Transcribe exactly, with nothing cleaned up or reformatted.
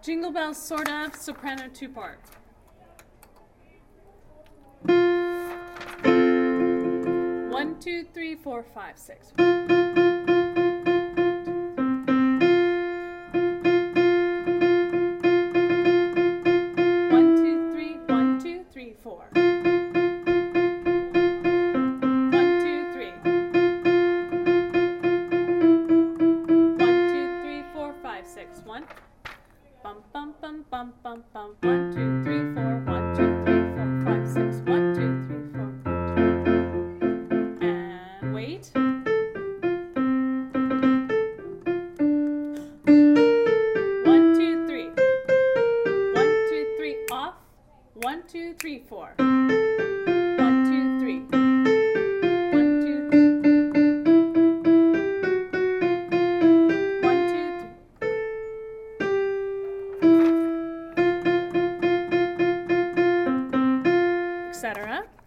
Jingle Bells, sort of, soprano two-part. One, two, three, four, five, six. One, two, three, one, two, three, four. One, two, three. One, two, three, four, five, six. One. Bum, bum, bum, bum, bum, bum. One, two, three, four. One, two, three, four, five, six. One, two, three, four. And wait. One, two, three. One, two, three, off. One, two, three, four.